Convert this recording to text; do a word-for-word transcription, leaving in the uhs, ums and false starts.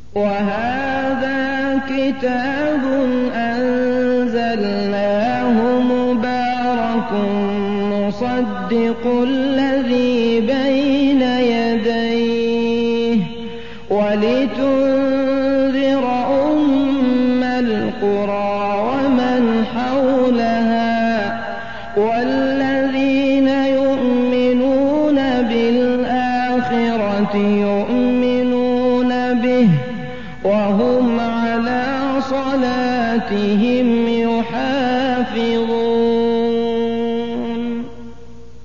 وهذا كتاب أنزلناه مبارك مصدق الذي بين يديه ولتنذر أم القرى ومن حولها والذين يؤمنون بالآخرة يؤمنون به وهم على صلاتهم يحافظون